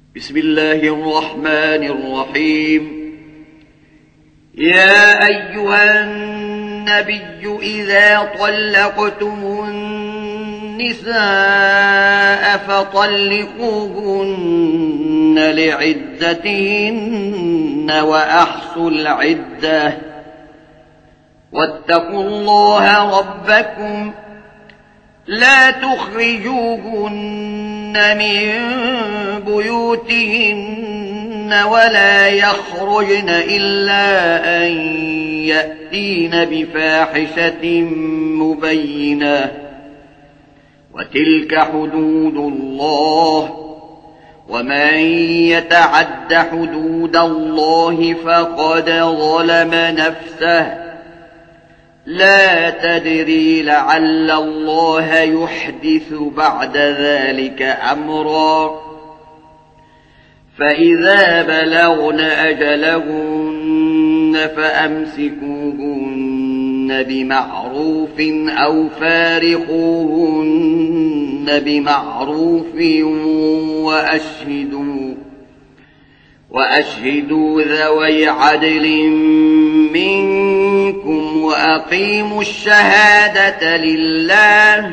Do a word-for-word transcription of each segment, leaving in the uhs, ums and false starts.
بسم الله الرحمن الرحيم. يا أيها النبي إذا طلقتم النساء فطلقوهن لعدتهن وأحصوا العدة واتقوا الله ربكم لا تخرجوهن من بيوتهن ولا يخرجن إلا أن يأتين بفاحشة مبينة وتلك حدود الله ومن يتعد حدود الله فقد ظلم نفسه لا تدري لعل الله يحدث بعد ذلك أمرا فإذا بلغن أجلهن فأمسكوهن بمعروف أو فارقوهن بمعروف وأشهدوا وأشهدوا ذوي عدل منكم وأقيموا الشهادة لله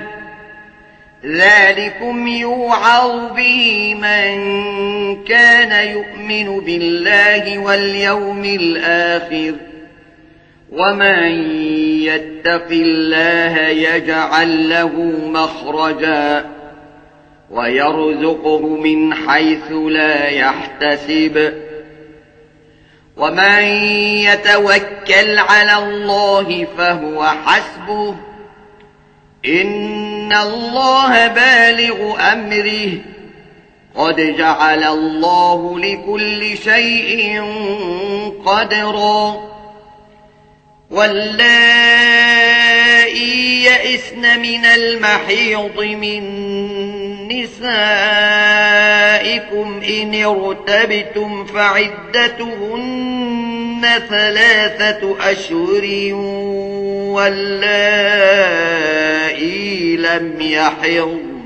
ذلكم يوعظ به من كان يؤمن بالله واليوم الآخر ومن يتق الله يجعل له مخرجا ويرزقه من حيث لا يحتسب ومن يتوكل على الله فهو حسبه إن الله بالغ أمره قد جعل الله لكل شيء قدرا واللائي يئسن من المحيض من نسائكم إن ارتبتم فعدتهن ثلاثة أشهر واللائي لم يحضن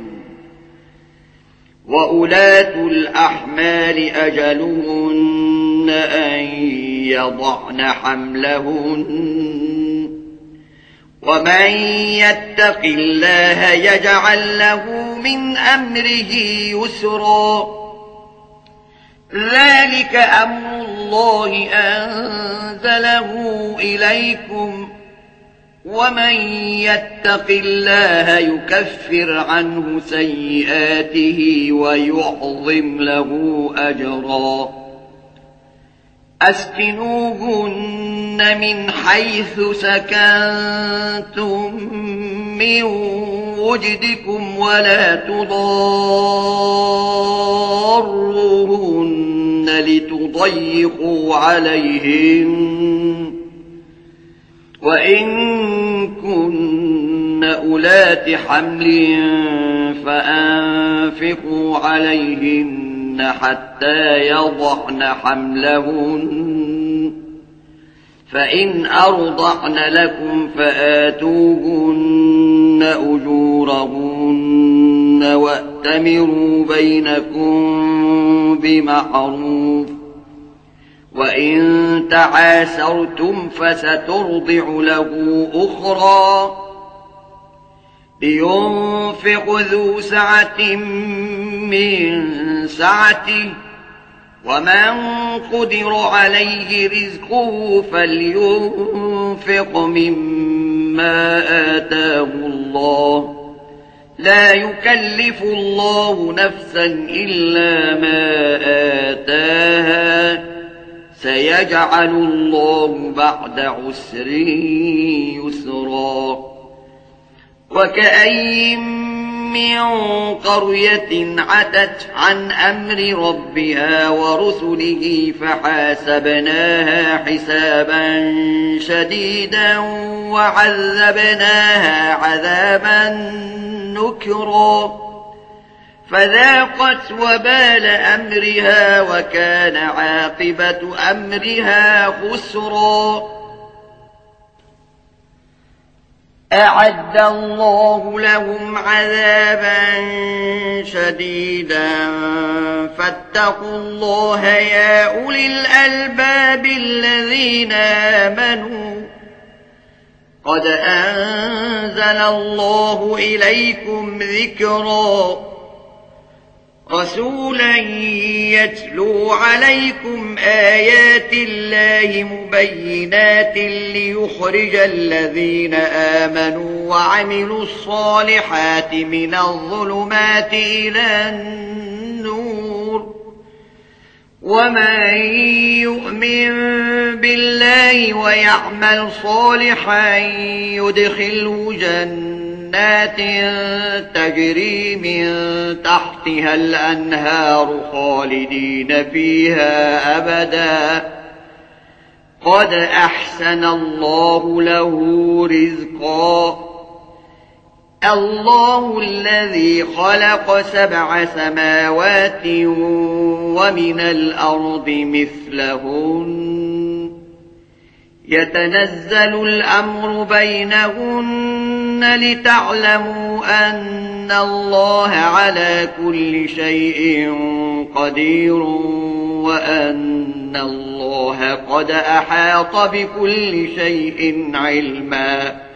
وأولاة الأحمال أجلهن أن يضعن حملهن ومن يتق الله يجعل له من أمره يسرا ذلك أمر الله أنزله إليكم ومن يتق الله يكفر عنه سيئاته ويعظم له أجرا أسكنوهن من حيث سكنتم من وجدكم ولا تضاروهن لتضيقوا عليهن وإن كن أولات حمل فأنفقوا عليهن حتى يضعن حملهن فإن أرضعن لكم فآتوهن أجورهن وأتمروا بينكم بمعروف وإن تعاسرتم فسترضع له أخرى لينفق ذو سعة من سعته ومن قدر عليه رزقه فلينفق مما آتاه الله لا يكلف الله نفسا إلا ما آتاها سيجعل الله بعد عسر يسرا وكأي من قرية عتت عن أمر ربها ورسله فحاسبناها حسابا شديدا وعذبناها عذابا نكرا فذاقت وبال أمرها وكان عاقبة أمرها خسرا أعد الله لهم عذابا شديدا فاتقوا الله يا أولي الألباب الذين آمنوا قد أنزل الله إليكم ذكرا رسولا يتلو عليكم آيات الله مبينات ليخرج الذين آمنوا وعملوا الصالحات من الظلمات إلى النور ومن يؤمن بالله ويعمل صالحا يدخله جنات تجري من تحتها الأنهار خالدين فيها أبدا قد أحسن الله له رزقا الله الذي خلق سبع سماوات ومن الأرض مثلهن يتنزل الأمر بينهن لتعلموا أن الله على كل شيء قدير وأن الله قد أحاط بكل شيء علما